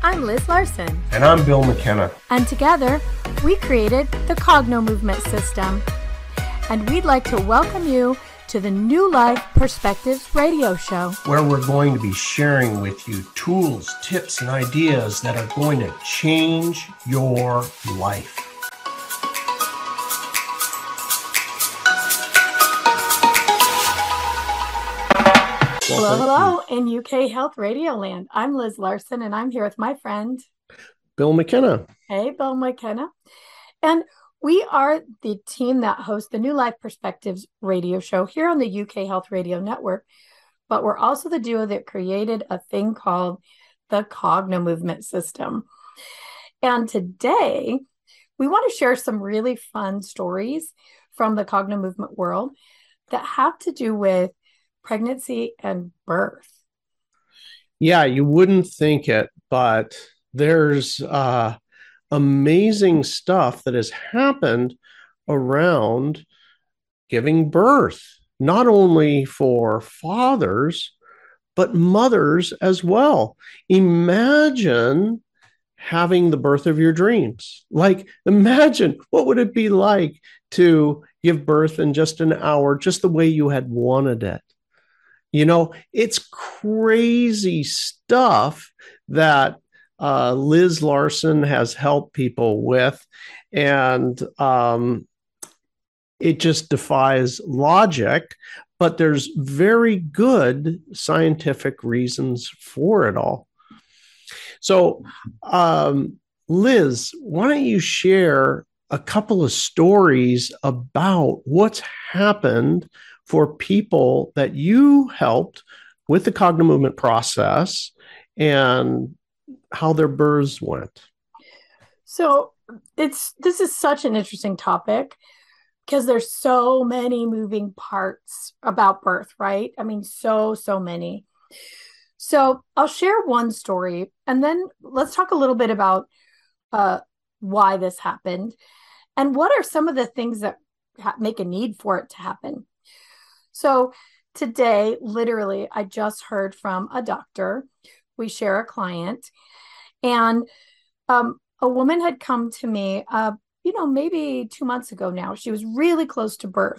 I'm Liz Larson. And I'm Bill McKenna. And together, we created the Cogno Movement System. And we'd like to welcome you to the New Life Perspectives radio show, where we're going to be sharing with you tools, tips, and ideas that are going to change your life. Hello, in UK Health Radio Land. I'm Liz Larson, and I'm here with my friend, Bill McKenna. Hey, Bill McKenna. And we are the team that hosts the New Life Perspectives radio show here on the UK Health Radio Network. But we're also the duo that created a thing called the Cogno Movement System. And today, we want to share some really fun stories from the Cogno Movement world that have to do with pregnancy and birth. Yeah, you wouldn't think it, but there's amazing stuff that has happened around giving birth, not only for fathers, but mothers as well. Imagine having the birth of your dreams. Like, imagine what would it be like to give birth in just an hour, just the way you had wanted it. You know, it's crazy stuff that Liz Larson has helped people with, and it just defies logic, but there's very good scientific reasons for it all. So, Liz, why don't you share a couple of stories about what's happened for people that you helped with the Cogno Movement process and how their births went? So this is such an interesting topic because there's so many moving parts about birth, right? I mean, so many. So I'll share one story, and then let's talk a little bit about why this happened and what are some of the things that make a need for it to happen. So today, literally, I just heard from a doctor. We share a client, and a woman had come to me, maybe 2 months ago now. She was really close to birth.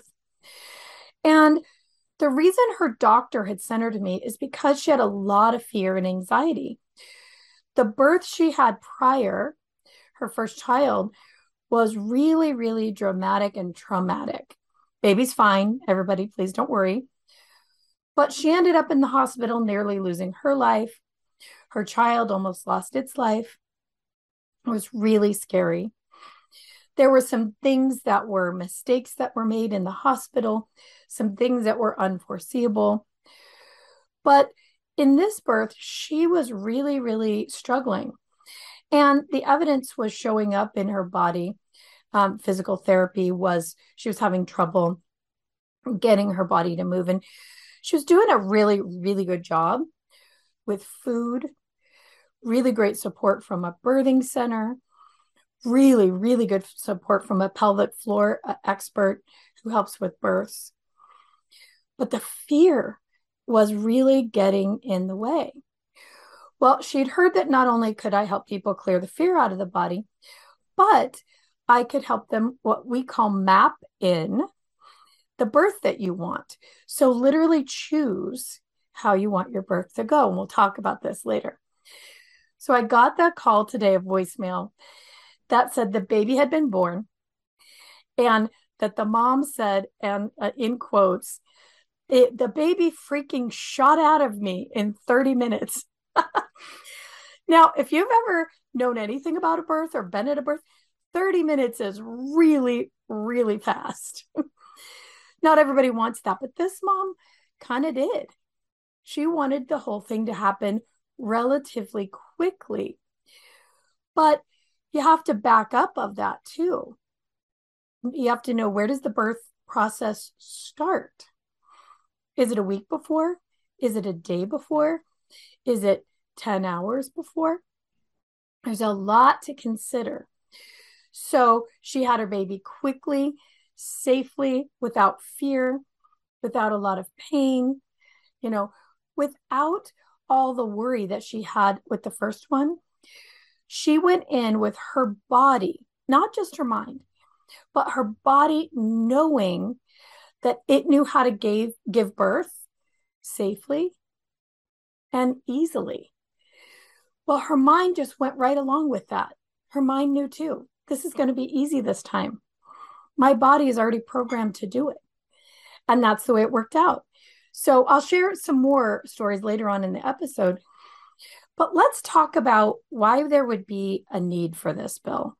And the reason her doctor had sent her to me is because she had a lot of fear and anxiety. The birth she had prior, her first child, was really, really dramatic and traumatic. Baby's fine. Everybody, please don't worry. But she ended up in the hospital, nearly losing her life. Her child almost lost its life. It was really scary. There were some things that were mistakes that were made in the hospital, some things that were unforeseeable. But in this birth, she was really, really struggling. And the evidence was showing up in her body. Physical therapy she was having trouble getting her body to move. And she was doing a really, really good job with food, really great support from a birthing center, really, really good support from a pelvic floor expert who helps with births. But the fear was really getting in the way. Well, she'd heard that not only could I help people clear the fear out of the body, but I could help them what we call map in the birth that you want. So literally choose how you want your birth to go. And we'll talk about this later. So I got that call today, a voicemail that said the baby had been born and that the mom said, and in quotes, the baby freaking shot out of me in 30 minutes. Now, if you've ever known anything about a birth or been at a birth, 30 minutes is really, really fast. Not everybody wants that, but this mom kind of did. She wanted the whole thing to happen relatively quickly. But you have to back up of that too. You have to know, where does the birth process start? Is it a week before? Is it a day before? Is it 10 hours before? There's a lot to consider. So she had her baby quickly, safely, without fear, without a lot of pain, without all the worry that she had with the first one. She went in with her body, not just her mind, but her body knowing that it knew how to give birth safely and easily. Well, her mind just went right along with that. Her mind knew too, this is going to be easy this time. My body is already programmed to do it. And that's the way it worked out. So I'll share some more stories later on in the episode. But let's talk about why there would be a need for this, Bill.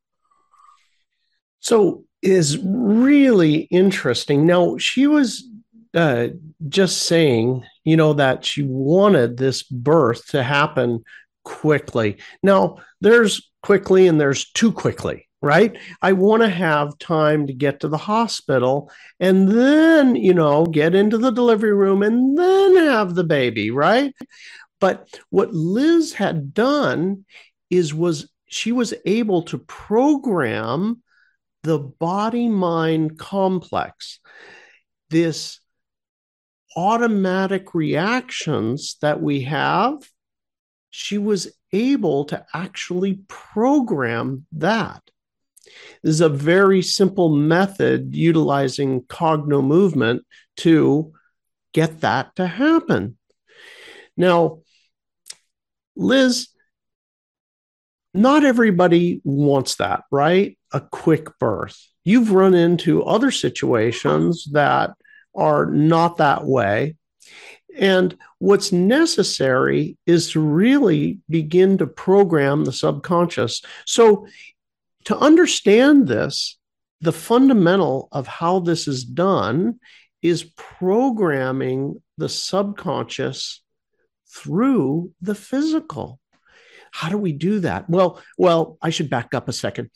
So is really interesting. Now, she was just saying, that she wanted this birth to happen quickly. Now, there's quickly and there's too quickly, right? I want to have time to get to the hospital and then, get into the delivery room and then have the baby, right? But what Liz had done was she was able to program the body-mind complex, this automatic reactions that we have. She was able to actually program that. This is a very simple method utilizing cognomovement to get that to happen. Now, Liz, not everybody wants that, right? A quick birth. You've run into other situations that are not that way. And what's necessary is to really begin to program the subconscious. So to understand this, the fundamental of how this is done is programming the subconscious through the physical. How do we do that? Well, I should back up a second.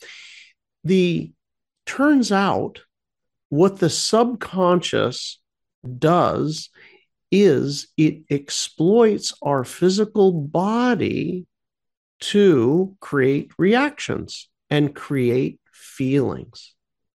Turns out what the subconscious does is it exploits our physical body to create reactions and create feelings.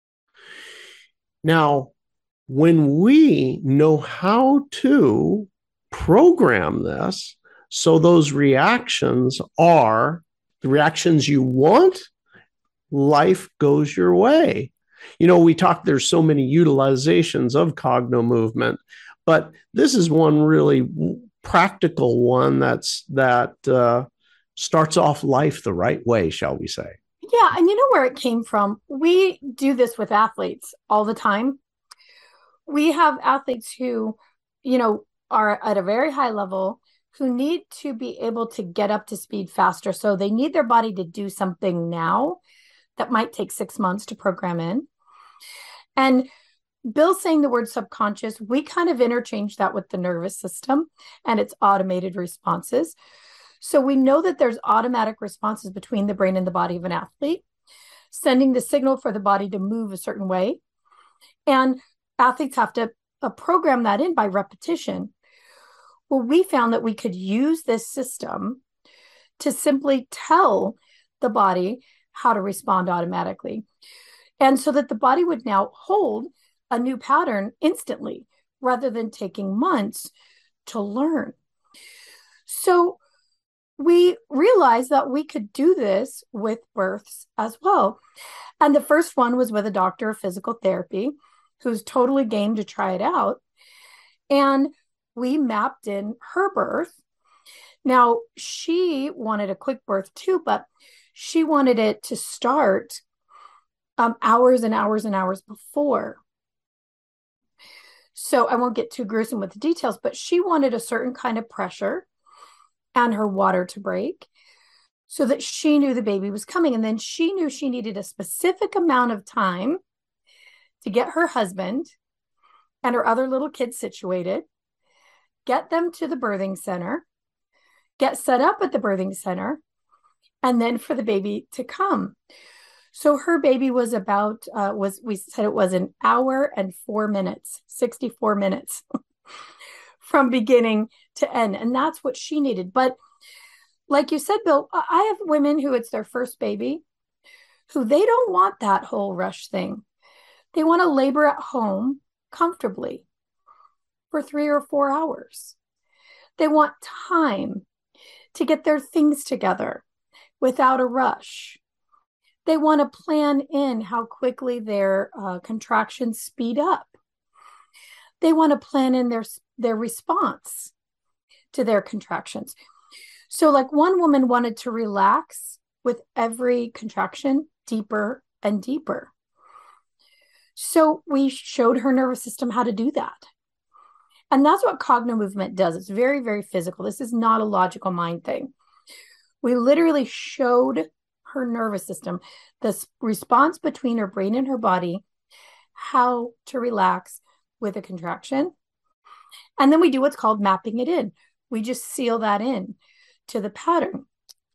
Now, when we know how to program this, so those reactions are the reactions you want, life goes your way. There's so many utilizations of cognomovement, but this is one really practical one that starts off life the right way, shall we say. Yeah, and you know where it came from? We do this with athletes all the time. We have athletes who, are at a very high level, who need to be able to get up to speed faster. So they need their body to do something now that might take 6 months to program in. And Bill saying the word subconscious, we kind of interchange that with the nervous system and its automated responses. So we know that there's automatic responses between the brain and the body of an athlete, sending the signal for the body to move a certain way. And athletes have to program that in by repetition. Well, we found that we could use this system to simply tell the body how to respond automatically. And so that the body would now hold a new pattern instantly rather than taking months to learn. So we realized that we could do this with births as well. And the first one was with a doctor of physical therapy who's totally game to try it out. And we mapped in her birth. Now, she wanted a quick birth too, but she wanted it to start hours and hours and hours before. So I won't get too gruesome with the details, but she wanted a certain kind of pressure and her water to break so that she knew the baby was coming. And then she knew she needed a specific amount of time to get her husband and her other little kids situated, get them to the birthing center, get set up at the birthing center, and then for the baby to come. So her baby was we said it was 1 hour and 4 minutes, 64 minutes from beginning to end. And that's what she needed. But like you said, Bill, I have women who it's their first baby, who they don't want that whole rush thing. They want to labor at home comfortably for 3 or 4 hours. They want time to get their things together without a rush. They want to plan in how quickly their contractions speed up. They want to plan in their response to their contractions. So like one woman wanted to relax with every contraction deeper and deeper. So we showed her nervous system how to do that. And that's what Cognimovement does. It's very, very physical. This is not a logical mind thing. We literally showed her nervous system, the response between her brain and her body, how to relax with a contraction. And then we do what's called mapping it in. We just seal that in to the pattern.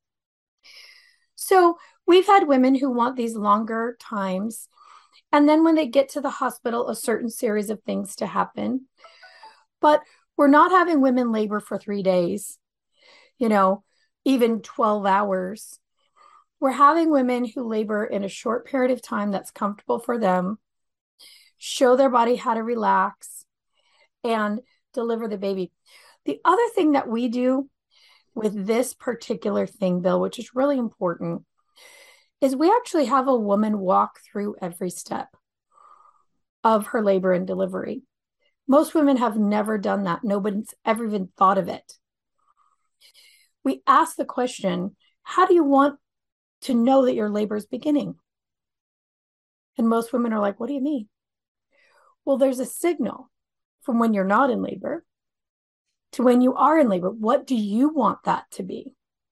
So we've had women who want these longer times. And then when they get to the hospital, a certain series of things to happen. But we're not having women labor for 3 days, even 12 hours. We're having women who labor in a short period of time that's comfortable for them, show their body how to relax, and deliver the baby. The other thing that we do with this particular thing, Bill, which is really important, is we actually have a woman walk through every step of her labor and delivery. Most women have never done that. Nobody's ever even thought of it. We ask the question, how do you want to know that your labor is beginning? And most women are like, what do you mean? Well, there's a signal from when you're not in labor to when you are in labor. What do you want that to be?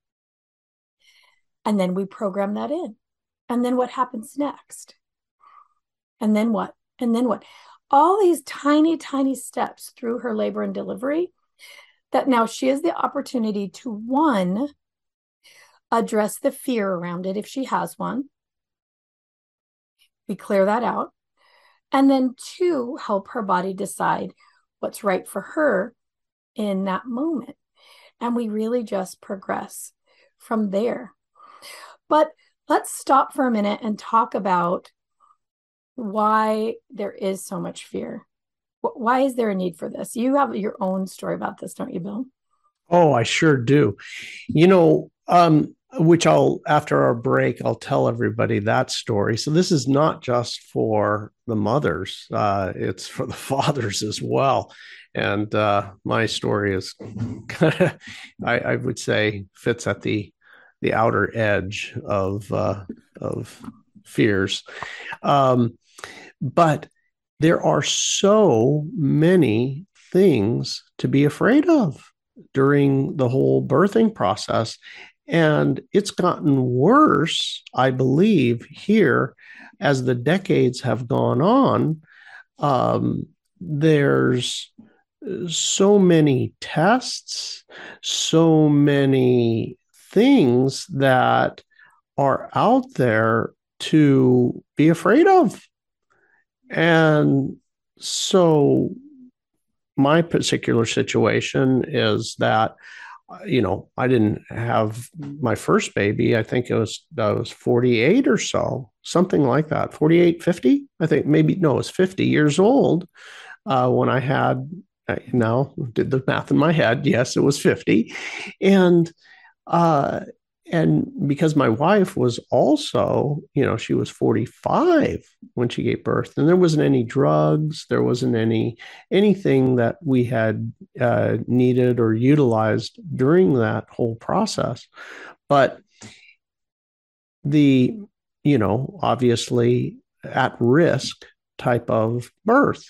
And then we program that in. And then what happens next? And then what? And then what? All these tiny, tiny steps through her labor and delivery that now she has the opportunity to, one, address the fear around it if she has one. We clear that out. And then two, help her body decide what's right for her in that moment. And we really just progress from there. But let's stop for a minute and talk about why there is so much fear. Why is there a need for this? You have your own story about this, don't you, Bill? Oh, I sure do. Which after our break, I'll tell everybody that story. So this is not just for the mothers, it's for the fathers as well. And my story is kind of, I would say, fits at the outer edge of fears. But there are so many things to be afraid of during the whole birthing process. And it's gotten worse, I believe, here as the decades have gone on. There's so many tests, so many things that are out there to be afraid of. And so my particular situation is that, I didn't have my first baby. I think I was 48 or so, something like that, 48, 50. I think it was 50 years old when I had, now did the math in my head. Yes, it was 50. And because my wife was also, she was 45 when she gave birth, and there wasn't any drugs, there wasn't anything that we had needed or utilized during that whole process. But the, obviously at risk type of birth.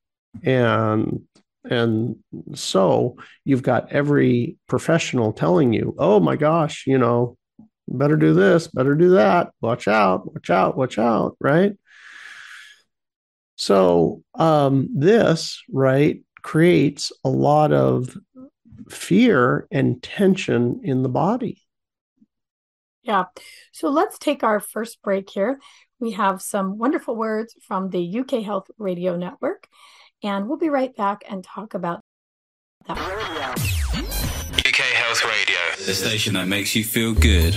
And so you've got every professional telling you, oh my gosh, better do this, better do that. Watch out, watch out, watch out, right? So this, right, creates a lot of fear and tension in the body. Yeah. So let's take our first break here. We have some wonderful words from the UK Health Radio Network. And we'll be right back and talk about that. UK Health Radio, the station that makes you feel good.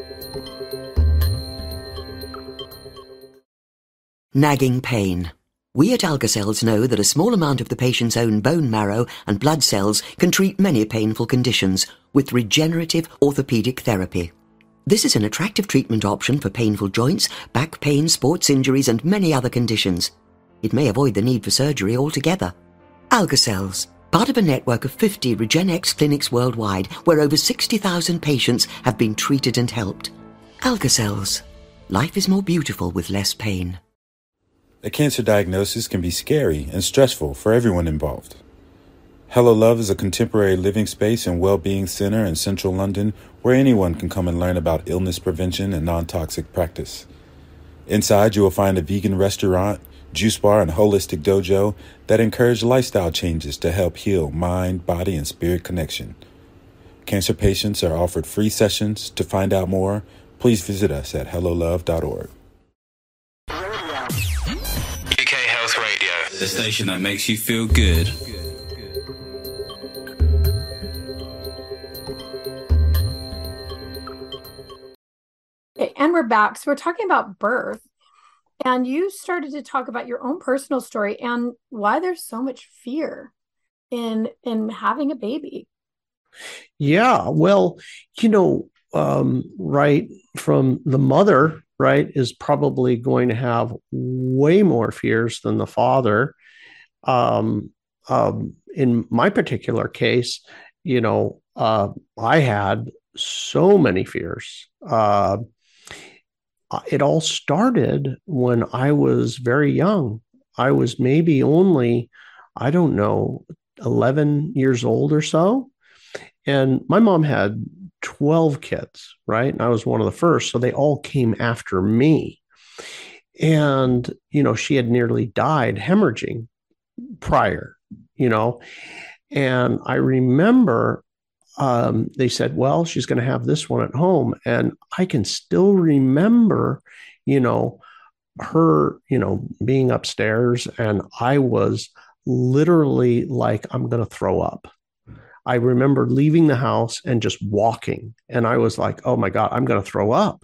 Nagging pain, We at AlgaCells know that a small amount of the patient's own bone marrow and blood cells can treat many painful conditions with regenerative orthopedic therapy. This is an attractive treatment option for painful joints, back pain, sports injuries, and many other conditions. It may avoid the need for surgery altogether. AlgaCells, part of a network of 50 RegenX clinics worldwide, where over 60,000 patients have been treated and helped. AlgaCells. Life is more beautiful with less pain. A cancer diagnosis can be scary and stressful for everyone involved. Hello Love is a contemporary living space and well-being center in central London where anyone can come and learn about illness prevention and non-toxic practice. Inside, you will find a vegan restaurant, juice bar, and holistic dojo that encourage lifestyle changes to help heal mind, body, and spirit connection. Cancer patients are offered free sessions. To find out more, please visit us at hellolove.org. The station that makes you feel good. Okay, and we're back. So we're talking about birth. And you started to talk about your own personal story and why there's so much fear in having a baby. Yeah, well, right from the mother, right, is probably going to have way more fears than the father. In my particular case, I had so many fears. It all started when I was very young. I was maybe only, 11 years old or so. And my mom had 12 kids, right? And I was one of the first. So they all came after me. And, she had nearly died hemorrhaging prior, and I remember they said, well, she's going to have this one at home. And I can still remember, her, being upstairs, and I was literally like, I'm going to throw up. I remember leaving the house and just walking, and I was like, oh my God, I'm going to throw up,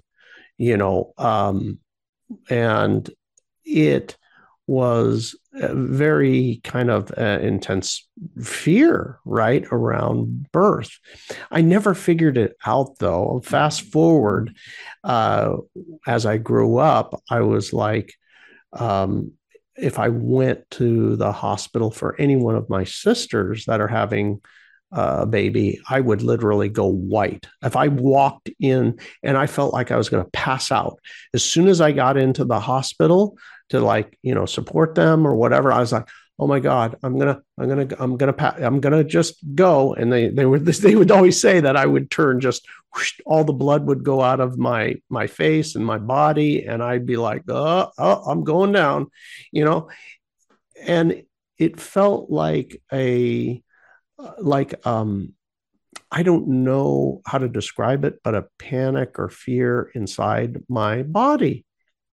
and it was a very kind of intense fear, right, around birth. I never figured it out, though. Fast forward, as I grew up, I was like, if I went to the hospital for any one of my sisters that are having a baby, I would literally go white. If I walked in and I felt like I was going to pass out, as soon as I got into the hospital to support them or whatever, I was like, oh my God, I'm gonna just go. And they would always say that I would turn just whoosh, all the blood would go out of my face and my body, and I'd be like, oh, I'm going down, and it felt like I don't know how to describe it, but a panic or fear inside my body.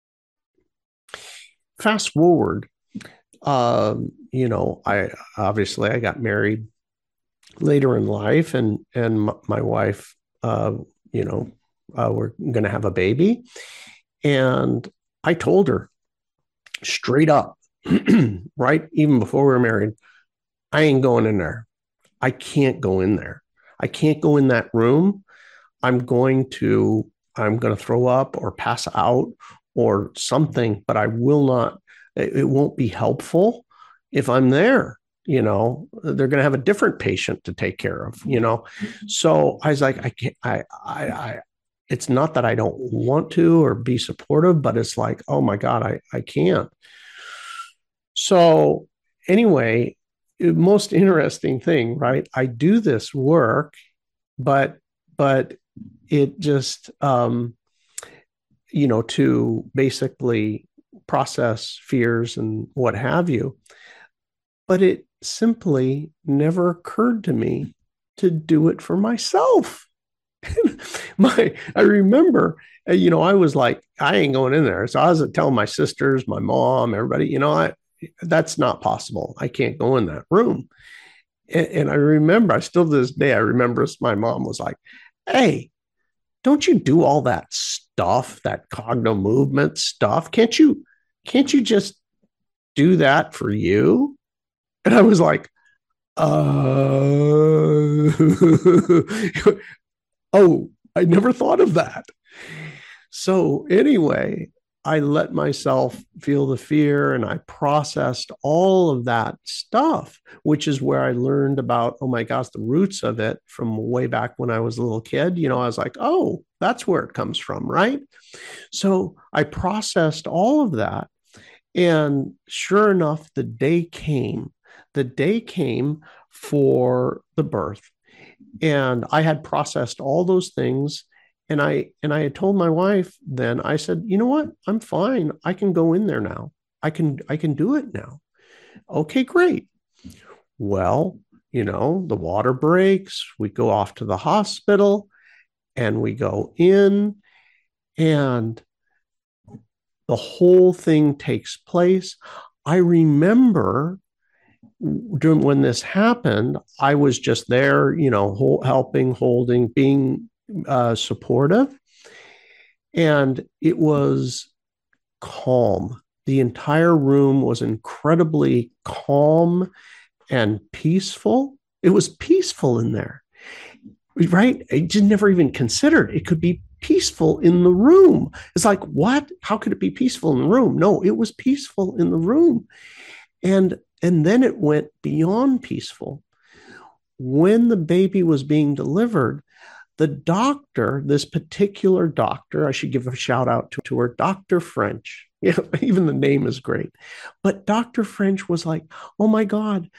Fast forward, I got married later in life, and my wife, we're going to have a baby. And I told her straight up, right, even before we were married, I ain't going in there. I can't go in there. I can't go in that room. I'm going to throw up or pass out or something, but I will not, it won't be helpful if I'm there. They're going to have a different patient to take care of, So I was like, I can't, it's not that I don't want to or be supportive, but it's like, oh my God, I can't. So anyway, most interesting thing, right? I do this work, but it just, to basically process fears and what have you. But it simply never occurred to me to do it for myself. I remember, I was like, I ain't going in there. So I was telling my sisters, my mom, everybody, that's not possible. I can't go in that room. And I remember, to this day, I remember my mom was like, hey, don't you do all that stuff, that cognitive movement stuff? Can't you just do that for you? And I was like, oh, I never thought of that. So anyway, I let myself feel the fear and I processed all of that stuff, which is where I learned about, oh my gosh, the roots of it from way back when I was a little kid. I was like, oh, that's where it comes from, right? So I processed all of that. And sure enough, the day came for the birth. And I had processed all those things. And I had told my wife then, I said, you know what? I'm fine. I can go in there now. I can do it now. Okay, great. Well, the water breaks. We go off to the hospital and we go in and the whole thing takes place. I remember when this happened, I was just there, helping, holding, being supportive. And it was calm. The entire room was incredibly calm and peaceful. It was peaceful in there, right? I just never even considered it could be peaceful in the room. It's like, what? How could it be peaceful in the room? No, it was peaceful in the room. And then it went beyond peaceful. When the baby was being delivered, the doctor, this particular doctor, I should give a shout out to her, Dr. French. Yeah, even the name is great. But Dr. French was like, oh my God,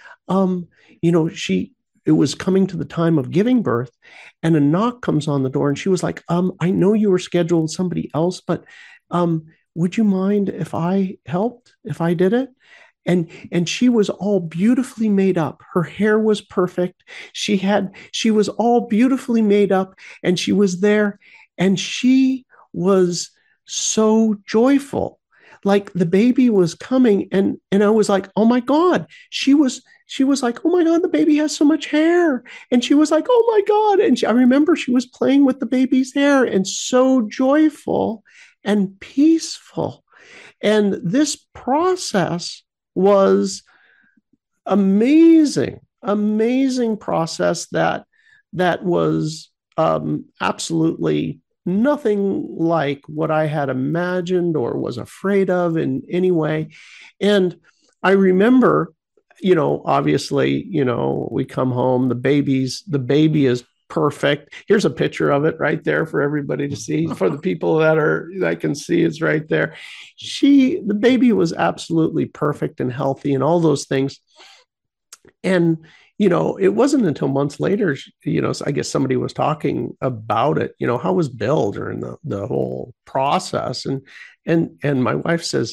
it was coming to the time of giving birth and a knock comes on the door and she was like, I know you were scheduled with somebody else, but would you mind if I helped, if I did it? And she was all beautifully made up. Her hair was perfect. She was all beautifully made up and she was there and she was so joyful. Like the baby was coming and I was like, oh my God. She was like, oh my God, the baby has so much hair. And she was like, oh my God. And I remember she was playing with the baby's hair and so joyful and peaceful. And this process was amazing process that was absolutely nothing like what I had imagined or was afraid of in any way. And I remember, obviously, we come home, the baby is perfect. Here's a picture of it right there for everybody to see. For the people that can see, it's right there. The baby was absolutely perfect and healthy and all those things. And, it wasn't until months later, so I guess somebody was talking about it, how was Bill during the whole process? And my wife says,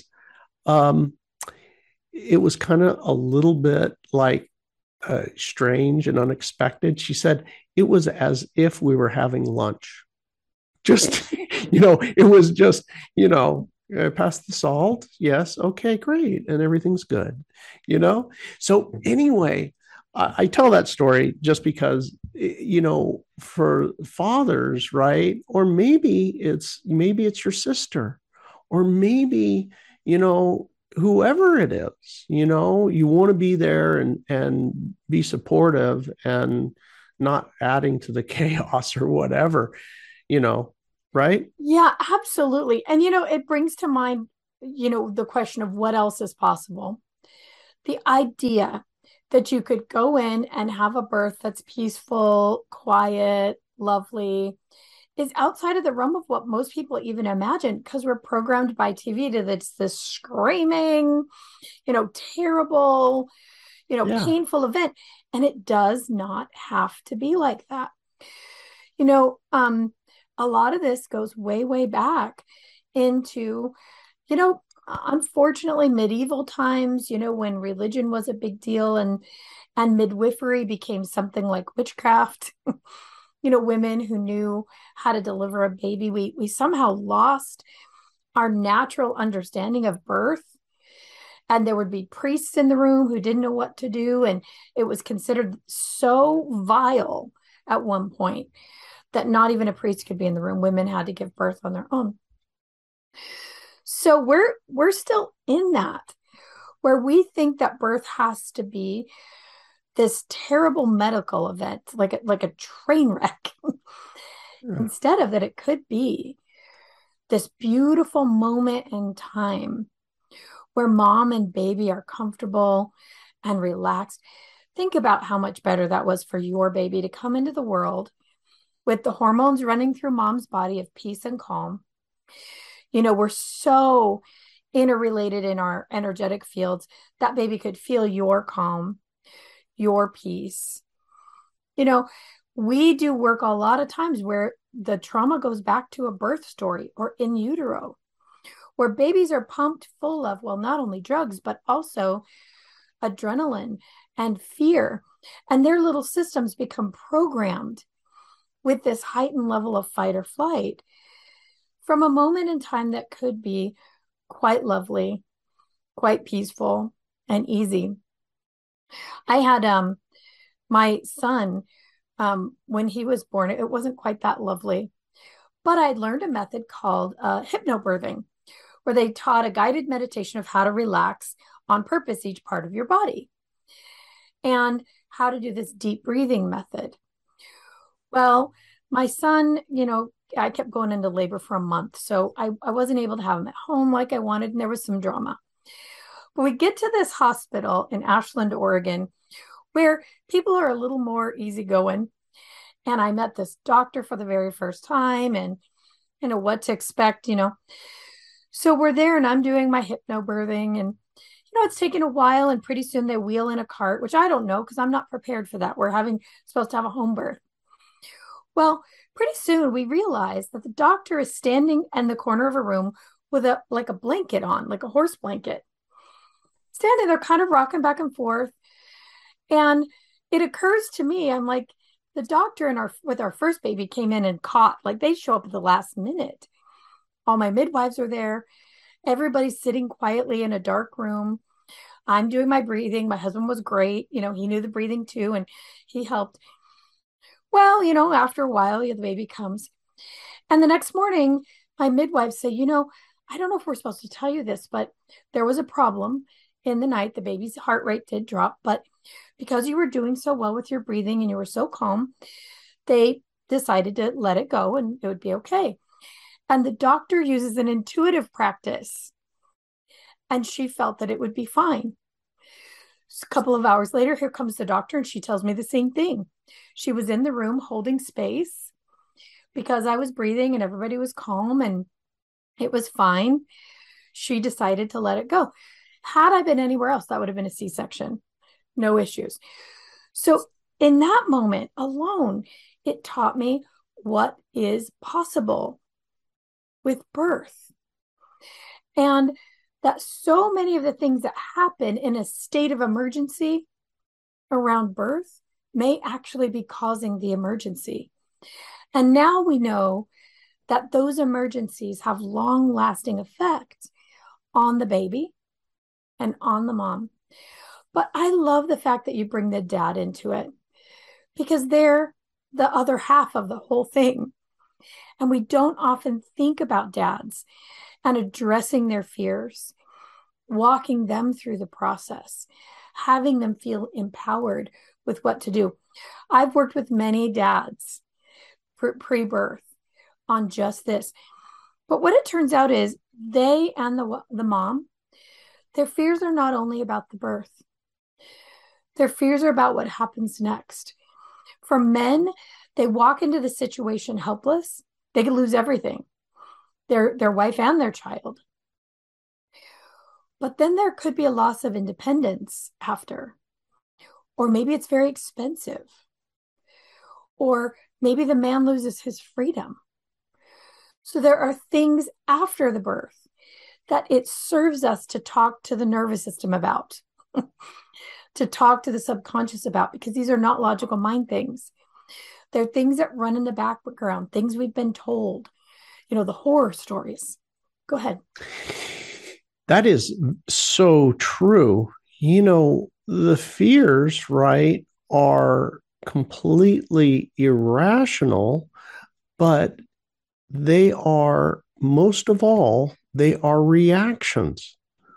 it was kind of a little bit like strange and unexpected. She said, it was as if we were having lunch. Just, it was just, pass the salt. Yes. Okay, great. And everything's good, So anyway, I tell that story just because, for fathers, right? Or maybe it's your sister or maybe, whoever it is, you want to be there and be supportive and not adding to the chaos or whatever, right? Yeah, absolutely. And, it brings to mind, the question of what else is possible. The idea that you could go in and have a birth that's peaceful, quiet, lovely, is outside of the realm of what most people even imagine, because we're programmed by TV to this screaming, terrible, painful event. And it does not have to be like that. A lot of this goes way, way back into, unfortunately, medieval times, when religion was a big deal and midwifery became something like witchcraft. Women who knew how to deliver a baby, we somehow lost our natural understanding of birth. And there would be priests in the room who didn't know what to do. And it was considered so vile at one point that not even a priest could be in the room. Women had to give birth on their own. So we're still in that. where we think that birth has to be this terrible medical event, like a train wreck, instead of that, it could be this beautiful moment in time where mom and baby are comfortable and relaxed. Think about how much better that was for your baby to come into the world with the hormones running through mom's body of peace and calm. We're so interrelated in our energetic fields. That baby could feel your calm, your peace. We do work a lot of times where the trauma goes back to a birth story or in utero, where babies are pumped full of, well, not only drugs, but also adrenaline and fear. And their little systems become programmed with this heightened level of fight or flight from a moment in time that could be quite lovely, quite peaceful, and easy. I had my son, when he was born, it wasn't quite that lovely, but I learned a method called hypnobirthing, where they taught a guided meditation of how to relax on purpose each part of your body and how to do this deep breathing method. Well, my son, I kept going into labor for a month, so I wasn't able to have him at home like I wanted, and there was some drama. But we get to this hospital in Ashland, Oregon, where people are a little more easygoing. And I met this doctor for the very first time and, what to expect, So we're there and I'm doing my hypnobirthing and, it's taking a while and pretty soon they wheel in a cart, which I don't know because I'm not prepared for that. We're supposed to have a home birth. Well, pretty soon we realize that the doctor is standing in the corner of a room with a blanket on, like a horse blanket. Standing there kind of rocking back and forth. And it occurs to me, I'm like, the doctor with our first baby came in and caught, like they show up at the last minute. All my midwives are there. Everybody's sitting quietly in a dark room. I'm doing my breathing. My husband was great. He knew the breathing too, and he helped. Well, after a while, the baby comes. And the next morning, my midwives say, I don't know if we're supposed to tell you this, but there was a problem in the night. The baby's heart rate did drop, but because you were doing so well with your breathing and you were so calm, they decided to let it go and it would be okay. And the doctor uses an intuitive practice, and she felt that it would be fine. A couple of hours later, here comes the doctor, and she tells me the same thing. She was in the room holding space because I was breathing and everybody was calm and it was fine. She decided to let it go. Had I been anywhere else, that would have been a C-section. No issues. So in that moment alone, it taught me what is possible with birth. And that so many of the things that happen in a state of emergency around birth may actually be causing the emergency. And now we know that those emergencies have long-lasting effects on the baby and on the mom. But I love the fact that you bring the dad into it because they're the other half of the whole thing. And we don't often think about dads and addressing their fears, walking them through the process, having them feel empowered with what to do. I've worked with many dads pre-birth on just this. But what it turns out is they and the mom, their fears are not only about the birth. Their fears are about what happens next. For men, they walk into the situation helpless. They could lose everything, their wife and their child. But then there could be a loss of independence after. Or maybe it's very expensive. Or maybe the man loses his freedom. So there are things after the birth that it serves us to talk to the nervous system about, to talk to the subconscious about, because these are not logical mind things. They're things that run in the background, things we've been told, the horror stories. Go ahead. That is so true. The fears, right, are completely irrational, but they are, most of all, they are reactions.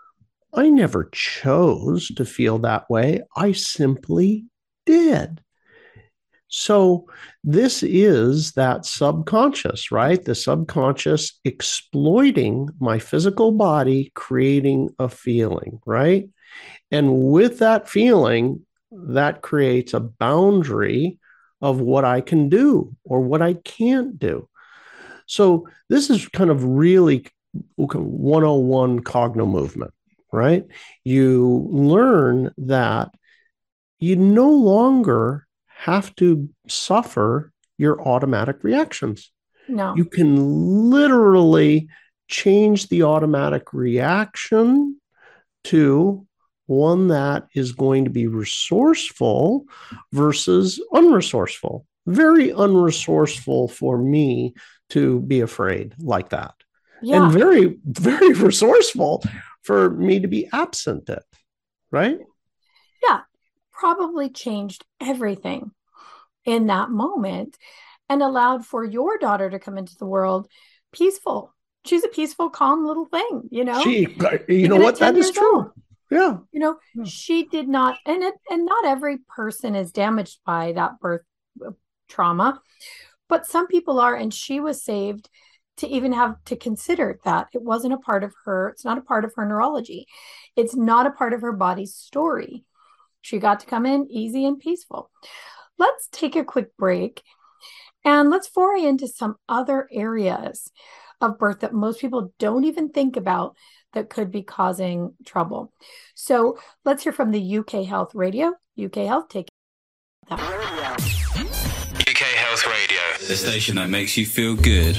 I never chose to feel that way. I simply did. So this is that subconscious, right? The subconscious exploiting my physical body, creating a feeling, right? And with that feeling, that creates a boundary of what I can do or what I can't do. So this is kind of really 101 cogno movement, right? You learn that you no longer have to suffer your automatic reactions. No. You can literally change the automatic reaction to one that is going to be resourceful versus unresourceful. Very unresourceful for me to be afraid like that. Yeah. And very, very resourceful for me to be absent it, right? Yeah. Probably changed everything in that moment and allowed for your daughter to come into the world peaceful. She's a peaceful, calm little thing, you know? You know what? That is true. Old. Yeah. You know, she did not, and not every person is damaged by that birth trauma, but some people are, and she was saved to even have to consider that it wasn't a part of her. It's not a part of her neurology. It's not a part of her body's story. She got to come in easy and peaceful. Let's take a quick break and let's foray into some other areas of birth that most people don't even think about that could be causing trouble. So let's hear from the UK Health Radio. UK Health, take that. UK Health Radio, the station that makes you feel good.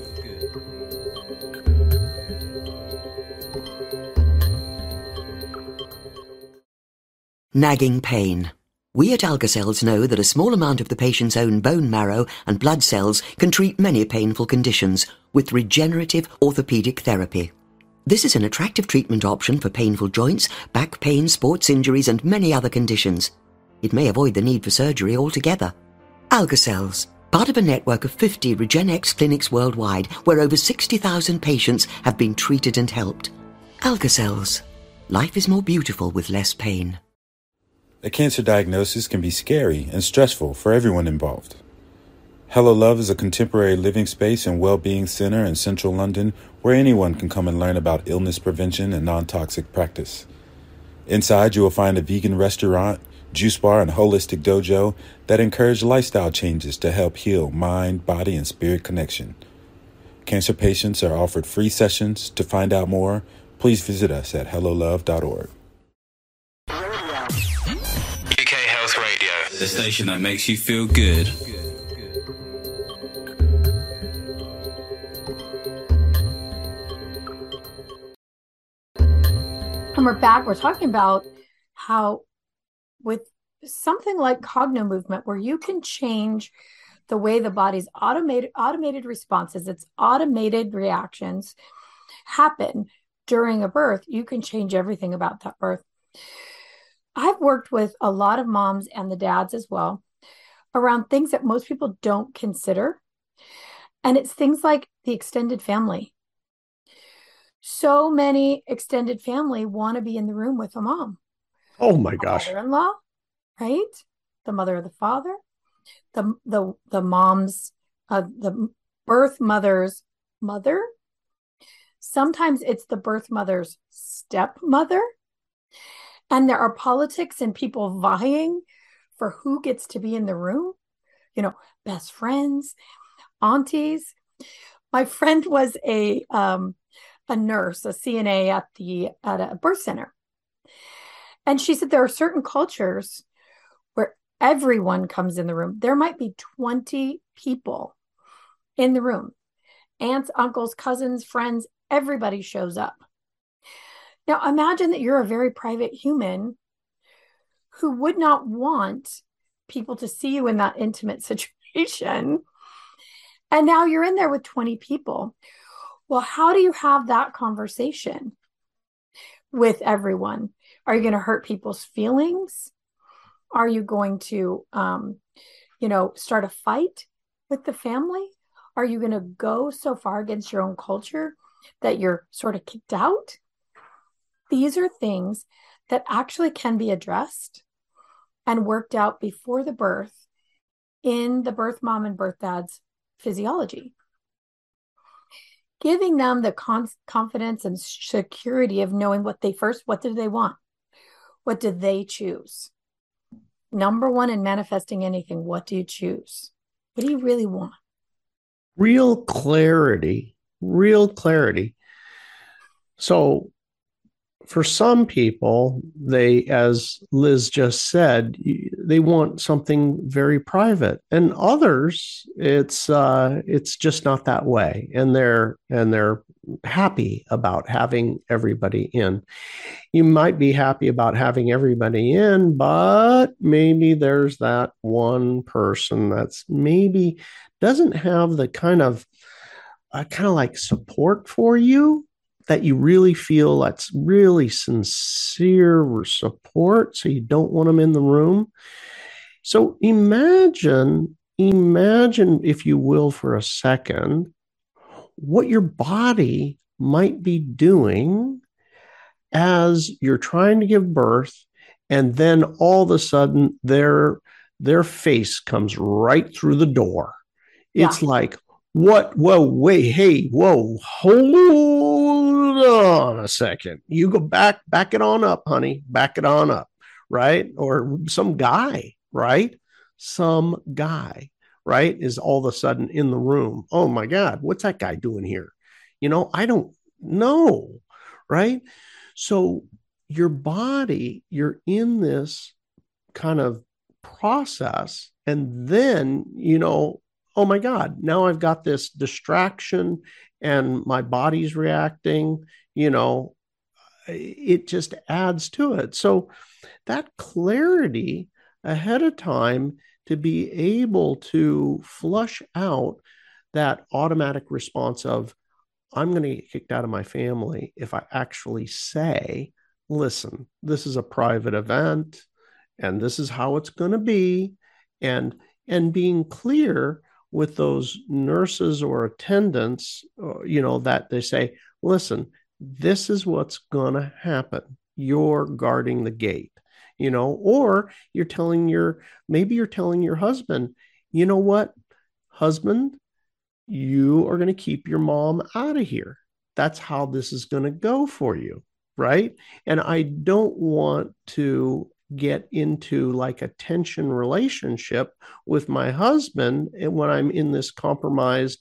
Nagging pain. We at Alka-Cells know that a small amount of the patient's own bone marrow and blood cells can treat many painful conditions with regenerative orthopedic therapy. This is an attractive treatment option for painful joints, back pain, sports injuries, and many other conditions. It may avoid the need for surgery altogether. Alka-Cells, part of a network of 50 RegenX clinics worldwide, where over 60,000 patients have been treated and helped. Alka-Cells. Life is more beautiful with less pain. A cancer diagnosis can be scary and stressful for everyone involved. Hello Love is a contemporary living space and well-being center in central London where anyone can come and learn about illness prevention and non-toxic practice. Inside, you will find a vegan restaurant, juice bar, and holistic dojo that encourage lifestyle changes to help heal mind, body, and spirit connection. Cancer patients are offered free sessions. To find out more, please visit us at hellolove.org. UK Health Radio, the station that makes you feel good. And we're back. We're talking about how with something like cogno movement, where you can change the way the body's automated responses, its automated reactions happen during a birth, you can change everything about that birth. I've worked with a lot of moms and the dads as well around things that most people don't consider. And it's things like the extended family. So many extended family want to be in the room with a mom. Oh my gosh. The mother-in-law, right? The mother or the father, the mom's, the birth mother's mother. Sometimes it's the birth mother's stepmother. And there are politics and people vying for who gets to be in the room. You know, best friends, aunties. My friend was a nurse, a CNA at a birth center. And she said there are certain cultures where everyone comes in the room. There might be 20 people in the room. Aunts, uncles, cousins, friends, everybody shows up. Now, imagine that you're a very private human who would not want people to see you in that intimate situation. And now you're in there with 20 people. Well, how do you have that conversation with everyone? Are you going to hurt people's feelings? Are you going to, start a fight with the family? Are you going to go so far against your own culture that you're sort of kicked out? These are things that actually can be addressed and worked out before the birth in the birth mom and birth dad's physiology. Giving them the confidence and security of knowing what do they want? What do they choose? Number one in manifesting anything, what do you choose? What do you really want? Real clarity. So for some people, they, as Liz just said, they want something very private, and others, it's just not that way, and they're happy about having everybody in. You might be happy about having everybody in, but maybe there's that one person that's maybe doesn't have the kind of like support for you that you really feel that's really sincere support, so you don't want them in the room. So imagine, if you will, for a second, what your body might be doing as you're trying to give birth, and then all of a sudden their face comes right through the door. It's like, what? Whoa, wait, hey, whoa, hold on a second. You go back it on up, honey. Back it on up, right? Or some guy, right? Is all of a sudden in the room. Oh my God, what's that guy doing here? I don't know, right? So your body, you're in this kind of process, and then, oh my God, now I've got this distraction and my body's reacting, it just adds to it. So that clarity ahead of time to be able to flush out that automatic response of, I'm going to get kicked out of my family if I actually say, listen, this is a private event and this is how it's going to be. And being clear with those nurses or attendants, that they say, listen, this is what's going to happen. You're guarding the gate, or you're telling your husband, you know what, husband, you are going to keep your mom out of here. That's how this is going to go for you, right? And I don't want to get into like a tension relationship with my husband when I'm in this compromised,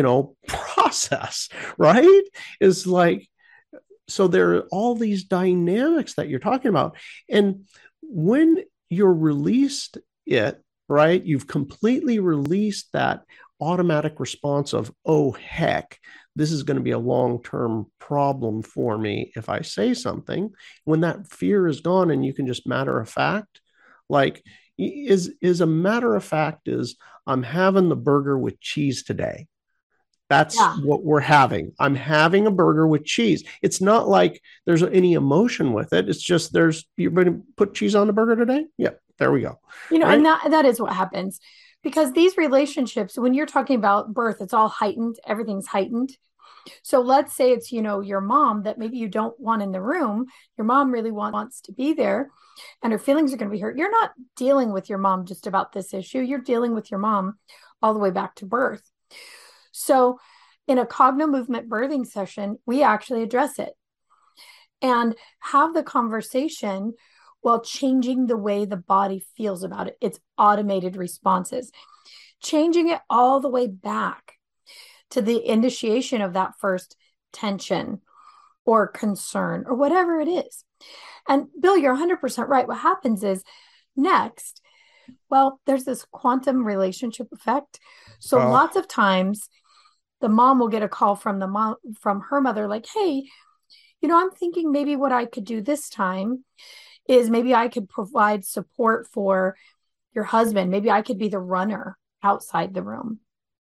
process, right? It's like, so there are all these dynamics that you're talking about. And when you're released it, right, you've completely released that automatic response of, oh, heck, this is going to be a long-term problem for me if I say something. When that fear is gone and you can just matter of fact, like is a matter of fact is, I'm having the burger with cheese today. That's what we're having. I'm having a burger with cheese. It's not like there's any emotion with it. It's just you're going to put cheese on the burger today? Yep, there we go. Right? And that is what happens. Because these relationships, when you're talking about birth, it's all heightened. Everything's heightened. So let's say it's, your mom that maybe you don't want in the room. Your mom really wants to be there and her feelings are going to be hurt. You're not dealing with your mom just about this issue. You're dealing with your mom all the way back to birth. So in a cogno-movement birthing session, we actually address it and have the conversation while changing the way the body feels about it. It's automated responses, changing it all the way back to the initiation of that first tension or concern or whatever it is. And Bill, you're 100% right. What happens is next, there's this quantum relationship effect. So lots of times the mom will get a call from her mother, like, hey, I'm thinking maybe what I could do this time is maybe I could provide support for your husband. Maybe I could be the runner outside the room,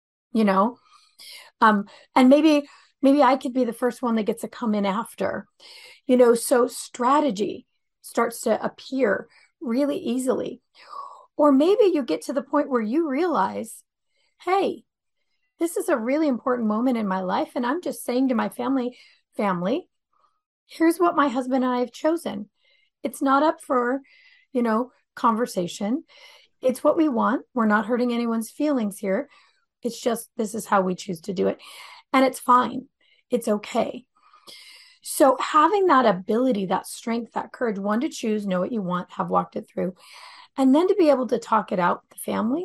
and maybe I could be the first one that gets to come in after, so strategy starts to appear really easily. Or maybe you get to the point where you realize, hey, this is a really important moment in my life. And I'm just saying to my family, Here's what my husband and I have chosen. It's not up for, conversation. It's what we want. We're not hurting anyone's feelings here. It's just, this is how we choose to do it. And it's fine. It's okay. So having that ability, that strength, that courage, one, to choose, know what you want, have walked it through, and then to be able to talk it out with the family.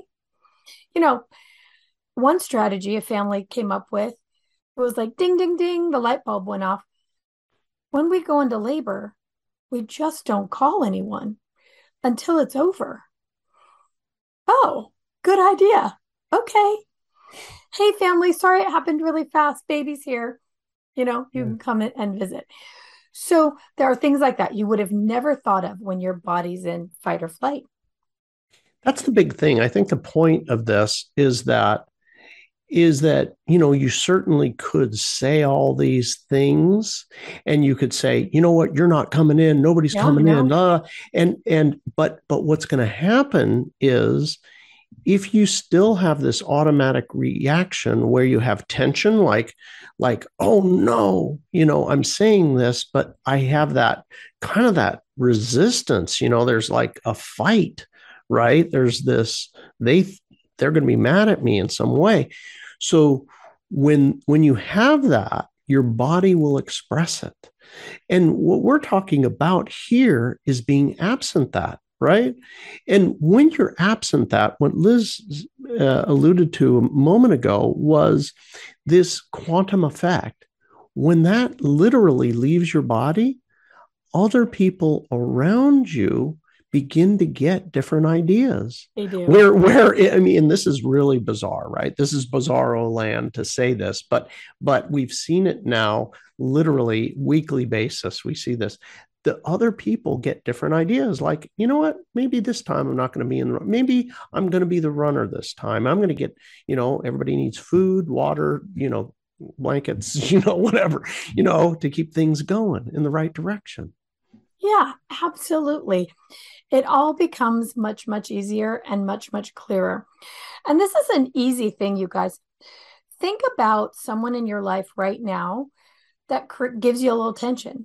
One strategy a family came up with was like, ding, ding, ding, the light bulb went off. When we go into labor, we just don't call anyone until it's over. Oh, good idea. Okay. Hey, family, sorry it happened really fast. Baby's here. You can come in and visit. So there are things like that you would have never thought of when your body's in fight or flight. That's the big thing. I think the point of this is that you certainly could say all these things, and you could say, you know what, you're not coming in, nobody's coming in, but what's going to happen is, if you still have this automatic reaction where you have tension, like, oh no, I'm saying this, but I have that kind of that resistance, there's like a fight, right? There's this, they're going to be mad at me in some way. So when you have that, your body will express it. And what we're talking about here is being absent that, right? And when you're absent that, what Liz alluded to a moment ago was this quantum effect. When that literally leaves your body, other people around you begin to get different ideas. They do. And this is really bizarre, right? This is bizarro land to say this, but we've seen it now, literally weekly basis. We see this. The other people get different ideas. Like, you know what? Maybe this time I'm not going to be maybe I'm going to be the runner this time. I'm going to get, everybody needs food, water, blankets, whatever, to keep things going in the right direction. Yeah, absolutely. It all becomes much, much easier and much, much clearer. And this is an easy thing, you guys. Think about someone in your life right now that gives you a little tension.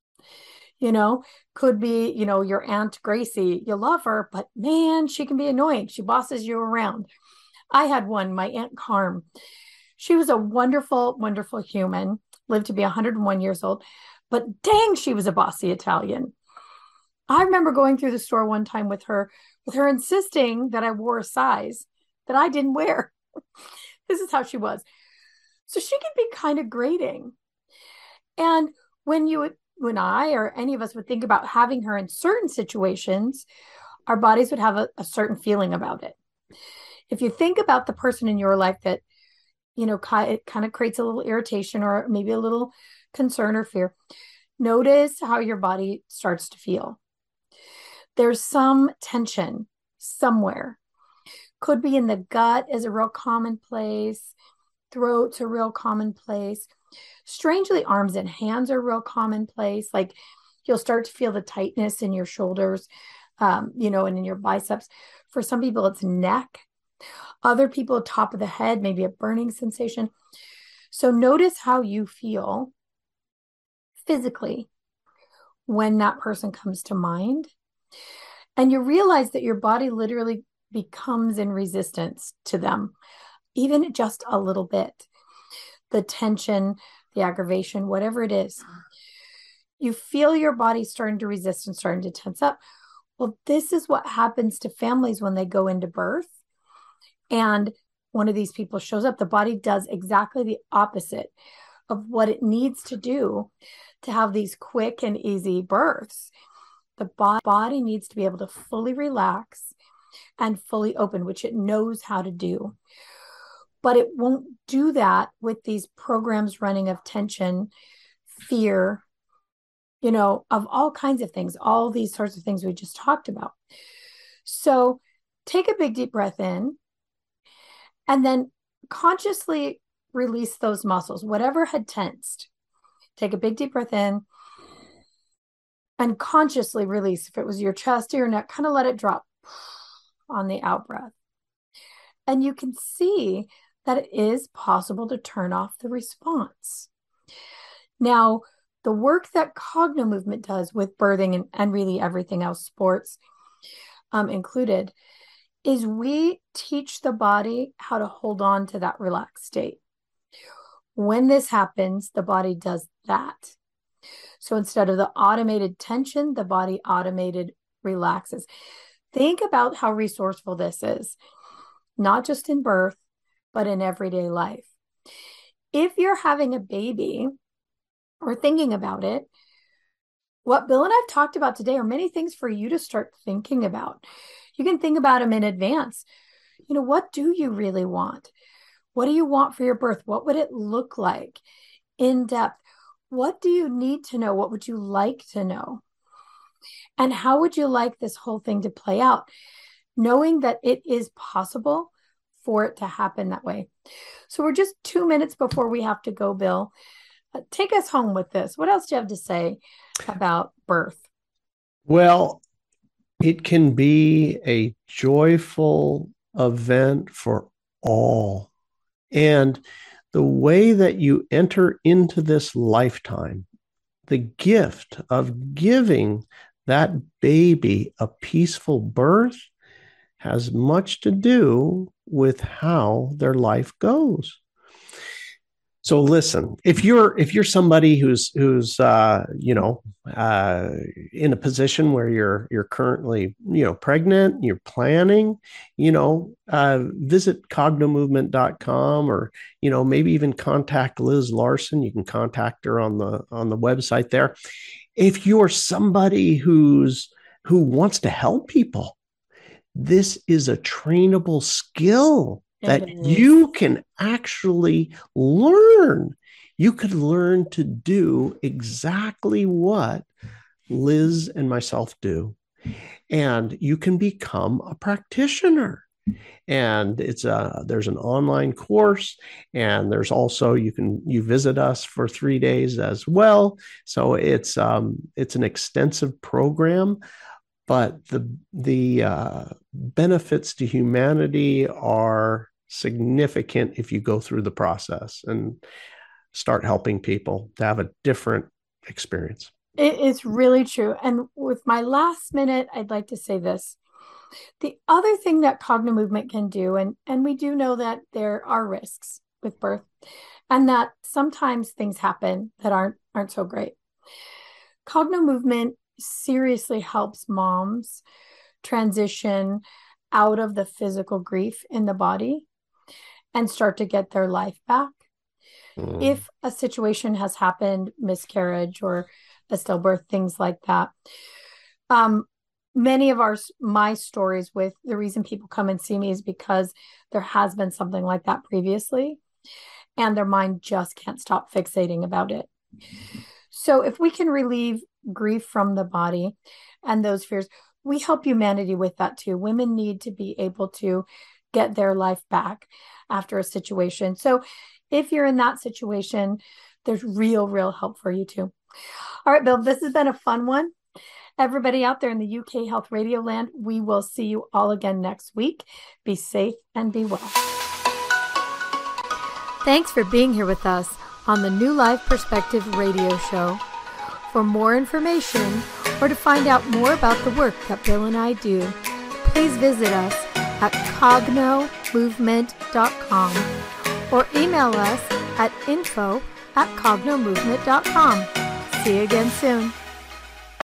Could be, your Aunt Gracie. You love her, but man, she can be annoying. She bosses you around. I had one, my Aunt Carm. She was a wonderful, wonderful human, lived to be 101 years old, but dang, she was a bossy Italian. I remember going through the store one time with her insisting that I wore a size that I didn't wear. This is how she was. So she can be kind of grating. And when I or any of us would think about having her in certain situations, our bodies would have a certain feeling about it. If you think about the person in your life that, it kind of creates a little irritation or maybe a little concern or fear, notice how your body starts to feel. There's some tension somewhere. Could be in the gut is a real common place. Throat's a real common place. Strangely, arms and hands are real commonplace. Like you'll start to feel the tightness in your shoulders, and in your biceps. For some people, it's neck. Other people, top of the head, maybe a burning sensation. So notice how you feel physically when that person comes to mind. And you realize that your body literally becomes in resistance to them, even just a little bit. The tension, the aggravation, whatever it is, you feel your body starting to resist and starting to tense up. Well, this is what happens to families when they go into birth. And one of these people shows up. The body does exactly the opposite of what it needs to do to have these quick and easy births. The body needs to be able to fully relax and fully open, which it knows how to do. But it won't do that with these programs running of tension, fear, of all kinds of things, all these sorts of things we just talked about. So take a big deep breath in and then consciously release those muscles, whatever had tensed. Take a big deep breath in and consciously release. If it was your chest or your neck, kind of let it drop on the out breath. And you can see that it is possible to turn off the response. Now, The work that Cogno Movement does with birthing and really everything else, sports included, is we teach the body how to hold on to that relaxed state. When this happens, the body does that. So instead of the automated tension, the body automated relaxes. Think about how resourceful this is, not just in birth, but in everyday life. If you're having a baby or thinking about it, what Bill and I've talked about today are many things for you to start thinking about. You can think about them in advance. What do you really want? What do you want for your birth? What would it look like in depth? What do you need to know? What would you like to know? And how would you like this whole thing to play out? Knowing that it is possible for it to happen that way. So we're just 2 minutes before we have to go, Bill. Take us home with this. What else do you have to say about birth? Well, it can be a joyful event for all. And the way that you enter into this lifetime, the gift of giving that baby a peaceful birth has much to do with how their life goes. So listen, if you're somebody who's in a position where you're currently pregnant, you're planning, visit cognomovement.com, or maybe even contact Liz Larson. You can contact her on the website there. If you're somebody who wants to help people, this is a trainable skill that you can actually learn. You could learn to do exactly what Liz and myself do. And you can become a practitioner. And there's an online course, and there's also you visit us for 3 days as well. So it's an extensive program. But the benefits to humanity are significant if you go through the process and start helping people to have a different experience. It's really true. And with my last minute, I'd like to say this. The other thing that Cogno Movement can do, and we do know that there are risks with birth, and that sometimes things happen that aren't so great. Cogno Movement seriously helps moms transition out of the physical grief in the body and start to get their life back. If a situation has happened, miscarriage or a stillbirth, things like that. Many of my stories with the reason people come and see me is because there has been something like that previously, and their mind just can't stop fixating about it. So if we can relieve grief from the body and those fears, we help humanity with that too. Women need to be able to get their life back after a situation. So if you're in that situation, there's real help for you too. All right, Bill, this has been a fun one. Everybody out there in the UK Health Radio land, we will see you all again next week. Be safe and be well. Thanks for being here with us on the New Life Perspective radio show. For more information or to find out more about the work that Bill and I do, please visit us at cognomovement.com or email us at info@cognomovement.com. See you again soon.